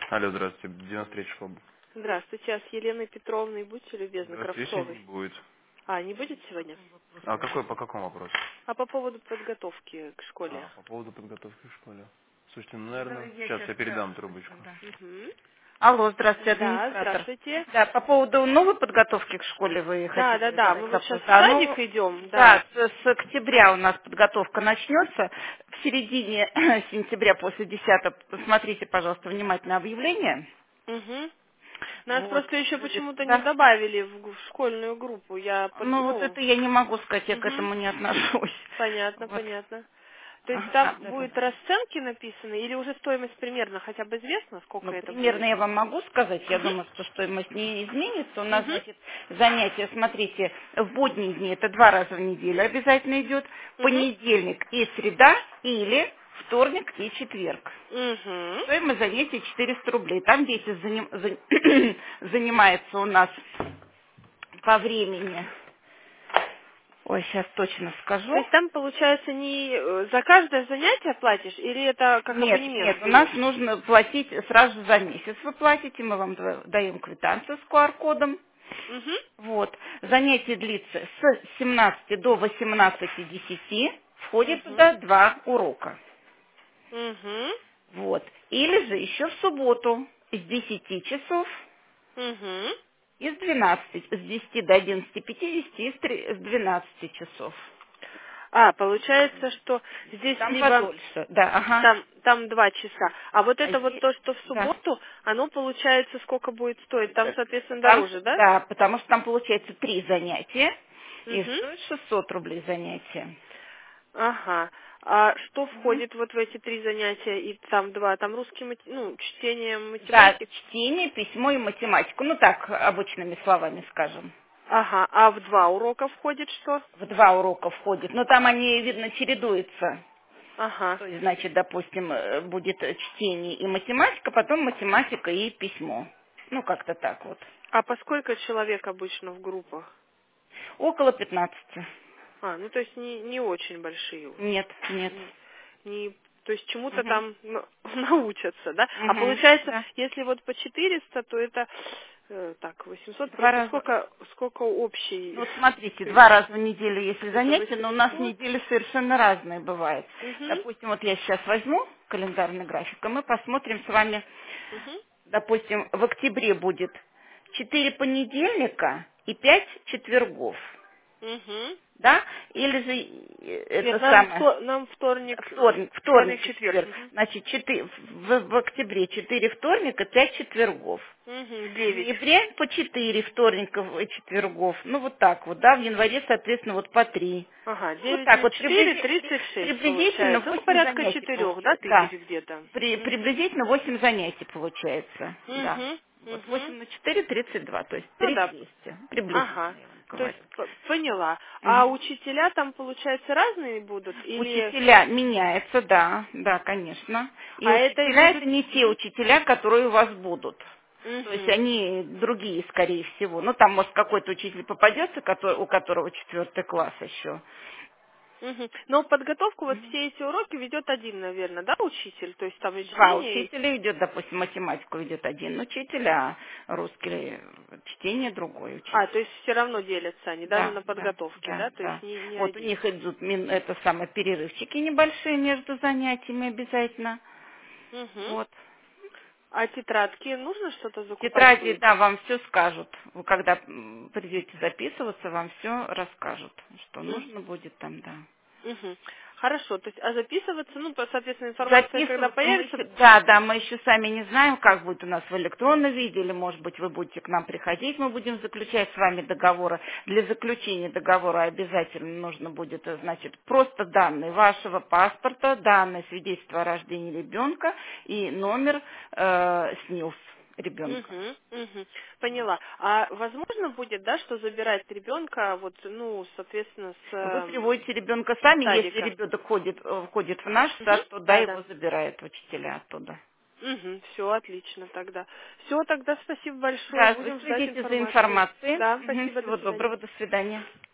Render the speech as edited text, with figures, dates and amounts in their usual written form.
Алло, здравствуйте, 93 школа. Здравствуйте, а с Еленой Петровной будьте любезны, Здравствуйте, сегодня Кравцовой. не будет. А, не будет сегодня? А какой, по какому вопросу? А по поводу подготовки к школе? По поводу подготовки к школе. Слушайте, ну, наверное, сейчас я передам трубочку. Да. Угу. Алло, здравствуйте, Да, администратор. здравствуйте. Да, по поводу новой подготовки к школе вы хотите Да, мы задать вот сейчас вопрос. в А садик ну, идем, да, да. с октября у нас подготовка начнется. В середине сентября после 10 посмотрите, пожалуйста, внимательно объявление. Угу. Нас Вот, просто еще будет, почему-то не да. добавили в школьную группу. Ну, вот это я не могу сказать, я к Угу. этому не отношусь. Понятно, Вот. понятно. То есть Ага, там будет да. расценки написаны или уже стоимость примерно хотя бы известно, Ну, сколько это примерно будет? я вам могу сказать. Я Угу. думаю, что стоимость не изменится. У нас, Угу. значит, занятия, смотрите, в будние дни это 2 раза в неделю обязательно идет. Угу. Понедельник и среда или вторник и четверг. Угу. Стоимость занятия 400 рублей. Там дети занимаются у нас по времени. Ой, сейчас точно То скажу. есть там, получается, не за каждое занятие платишь, или это как Нет, абонемент нет, у нас берешь? нужно платить сразу же за месяц. Вы платите, мы вам даем квитанцию с QR-кодом. Угу, Вот. Занятие длится с 17 до 18:10. Входит угу, туда 2 урока. угу, Вот. Или же еще в субботу с 10 часов угу. и с 12, с 10 до 11:50 и с 12 часов. А, получается, что здесь Там либо подольше, да, ага. там 2 часа, а вот А это вот здесь, то, что в да. субботу, оно получается сколько будет стоить? Там, соответственно, дороже, да? Да, потому что там получается 3 занятия и Угу. стоит 600 рублей занятие. Ага. А что Мгм. входит вот в эти 3 занятия и там 2? Там русский, чтение, Да, математика. чтение, письмо и математику. Ну так, обычными словами скажем. Ага. А в 2 урока входит что? В 2 урока входит. Но там они, видно, чередуются. Ага. То есть, значит, допустим, будет чтение и математика, потом математика и письмо. Ну, как-то так вот. А по сколько человек обычно в группах? Около 15. А, ну то есть не очень большие уже. Нет, нет. То есть чему-то Мгм. там научатся, да? А Мгм. получается, Да. если вот по 400, то это так, 800 Два это раза. сколько общий? Ну, вот смотрите, То есть 2 раза в неделю, если это занятия, но у нас 800. недели совершенно разные бывают. Угу, Допустим, вот я сейчас возьму календарный график, и мы посмотрим с вами, угу, допустим, в октябре будет 4 понедельника и 5 четвергов, угу. да? Или же Нет, это самое, нам вторник, вторник и четверг. четверг. Угу. Значит, в октябре 4 вторника, 5 четвергов. Угу, В 9. ноябре по 4 вторников и четвергов. Ну, вот так вот, да. В январе, соответственно, вот по 3. Ага, Ну, вот 9 так на вот, 4, 36 приблизительно получается. Ну, 8 порядка занятий 4, да, получается. Да, тысяч где-то. приблизительно восемь занятий получается. Да. Угу, Вот угу. 8 на 4 32, то есть Ну да. 3200. Приблизительно, Ага. я вам То есть говорю. поняла. А Мгм. учителя там, получается, разные будут? Или... Учителя меняются, да, да, конечно. И А это учителя будут... это не те учителя, которые у вас будут. То есть Угу. они другие, скорее всего. Ну, там, может, какой-то учитель попадется, у которого 4 класс еще. Угу. Но подготовку, вот все эти уроки ведет один, наверное, да, учитель? То есть там и 2 чтение есть? учителя идет, допустим, математику ведет один учитель, а русский чтение другой А, учитель. то есть все равно делятся они, даже Да, на да, подготовке, да, да? То есть да. не Вот у один. них идут это самое перерывчики небольшие между занятиями обязательно. Угу. Вот. А тетрадки нужно что-то закупать Тетради, будет? да, вам все скажут. Вы когда придете записываться, вам все расскажут, что нужно будет там, да. Угу. Хорошо, то есть, а записываться, соответственно, информация, когда Записываться мы появится. еще, да, да, мы еще сами не знаем, как будет у нас в электронном виде, или, может быть, вы будете к нам приходить, мы будем заключать с вами договоры. Для заключения договора обязательно нужно будет, значит, просто данные вашего паспорта, данные свидетельства о рождении ребенка и номер СНИЛС ребенка. Угу, угу. Поняла. А возможно будет, да, что забирать ребенка, вот, соответственно, с Вы приводите ребенка сами, если садика? ребенок входит в наш Угу. сад, то да, Да, его да. забирают учителя оттуда. Угу. Все отлично тогда. Все, тогда спасибо большое. Да, вы Будем ждать следите за информацию. информацией. Да, Мгм, спасибо, до всего свидания. доброго, до свидания.